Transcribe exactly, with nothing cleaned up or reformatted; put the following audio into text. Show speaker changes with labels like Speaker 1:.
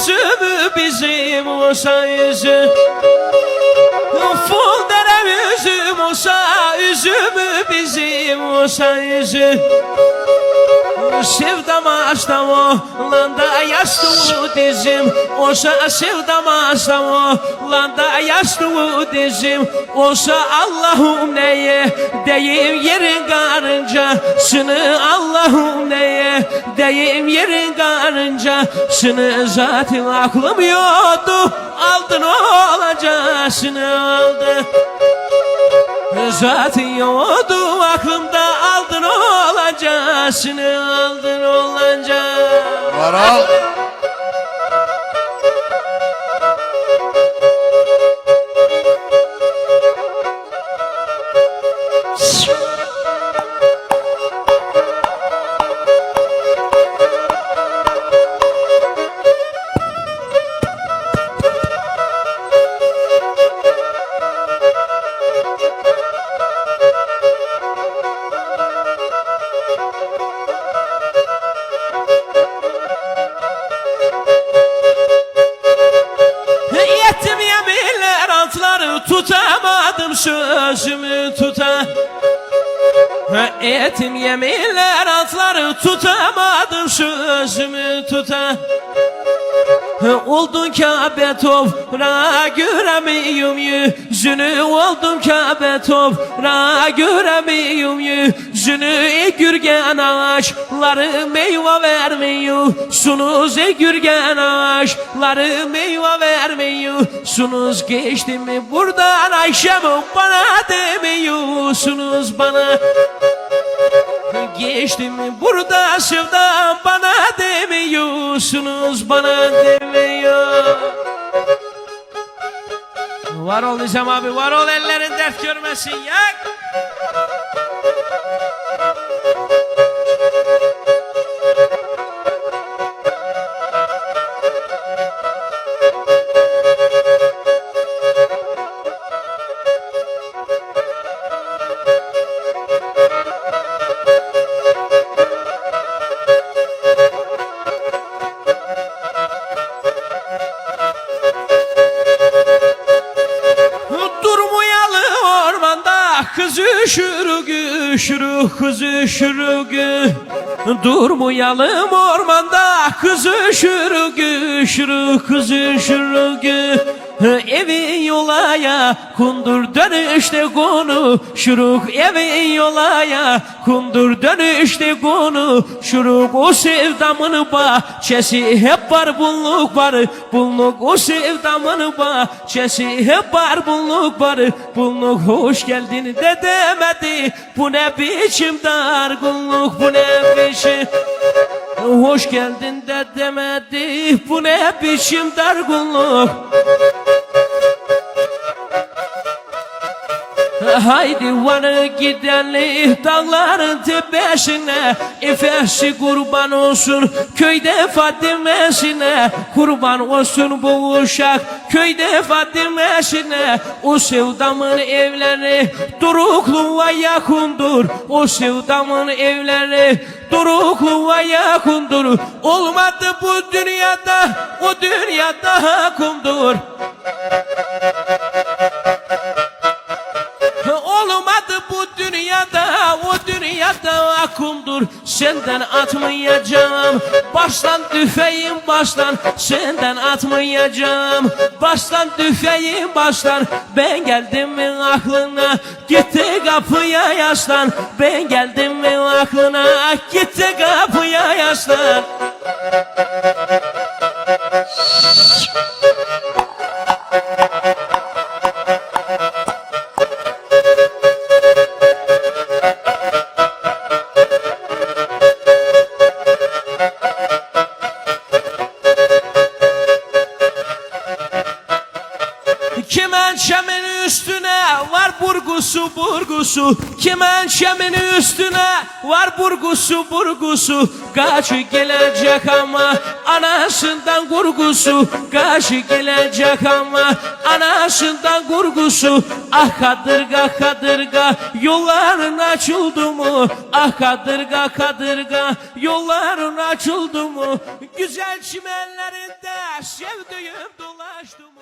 Speaker 1: üzümü bizim olsa üzüm, ful dere üzüm olsa üzümü bizim olsa üzüm. Sevdam aslan olanda yastığı dizim, olsa sevdam aslan olanda yastığı dizim, olsa Allah'ım neye deyim yerin karıncasını, Allah'ım neye deyim yerin karıncasını. Zaten aklım yoktu, aldın olacasını aldı. Zaten yoktu aklımda, aldın olacasını, aldın olacak.
Speaker 2: Varal.
Speaker 1: Tutamadım sözümü tuta, ettim yeminler altları, tutamadım sözümü tuta. Oldun Kabe toprağa göremiyorum yüzünü, oldum Kabe toprağa göremiyorum yüzünü. Ey gürgen ağaçları meyve vermiyorsunuz, ey gürgen ağaçları meyve vermiyorsunuz. Geçti mi buradan Ayşem bana demiyorsunuz bana. Geçti mi burada sevdam bana demiyorsunuz, bana demiyor. Var ol Nizam abi, var ol, ellerin dert görmesin yak. Kız üşürü üşürü, kız üşürü, durmayalım ormanda. Kız üşürü üşürü, kız üşürü, evin yolaya kundur dönüşte konuşuruk, evin yolaya kundur dönüşte konuşuruk. O sevdamın bahçesi hep var, bunluk var, bunluk. O sevdamın bahçesi hep var, bunluk var, bunluk. Hoş geldin de demedi, bu ne biçim dargınlık, bu ne biçim. Hoş geldin de demedi, bu ne biçim dargınlık. Haydi varı gidelim dağların tepesine, efesi kurban olsun köyde Fatime'sine, kurban olsun bu uşak köyde Fatime'sine. O sevdamın evleri Dorukluğa yakındır, o sevdamın evleri Dorukluğa yakındır. Olmadı bu dünyada, o dünyada hakumdur. Olmadı bu dünyada, o dünyada akumdur. Senden atmayacağım, baştan tüfeğim baştan. Senden atmayacağım, baştan tüfeğim baştan. Ben geldim mi aklına, gitti kapıya yaslan. Ben geldim mi aklına, gitti kapıya yaslan. Kemençemin üstüne var burgu burgusu burgusu kemençemin üstüne var burgusu burgusu kaçı gelecek ama anasından kurgusu kaçı gelecek ama anasından kurgusu ah kadırga kadırga yolların açıldı mı ah kadırga kadırga yolların açıldı mı güzel çimenlerinde sevdiğim dolaştım.